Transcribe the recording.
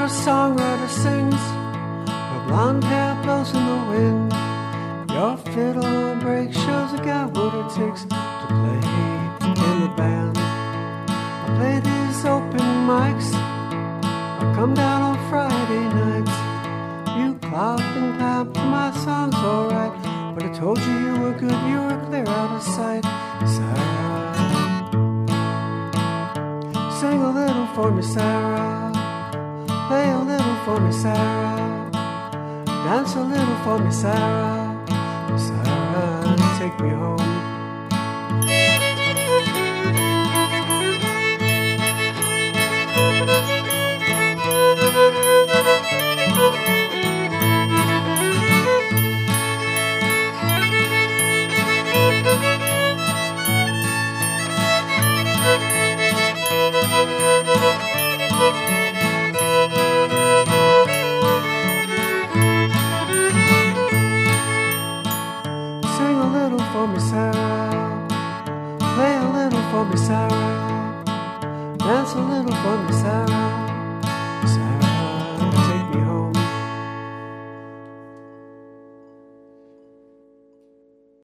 a songwriter sings, her blonde hair blows in the wind. Your fiddle break shows a guy what it takes to play in the band. I play these open mics, I come down on Friday nights. You clap and clap to my songs, alright, but I told you you were good, you were clear out of sight. Sarah, sing a little for me, Sarah. Play a little for me, Sarah. Dance a little for me, Sarah. Sarah, take me home. Sing a little for me, Sarah. Play a little for me, Sarah. Dance a little for me, Sarah.